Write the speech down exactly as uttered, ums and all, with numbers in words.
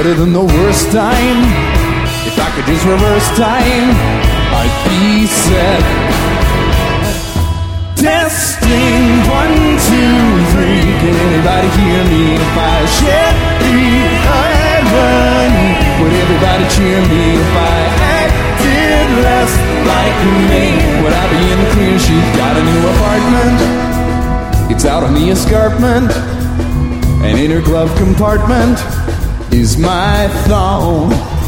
better than the worst time. If I could just reverse time, I'd be set. Testing, one, two, three. Can anybody hear me if I shed the irony? Would everybody cheer me if I acted less like me? Would I be in the clear? She's got a new apartment. It's out on the escarpment, and in her glove compartment is my thong.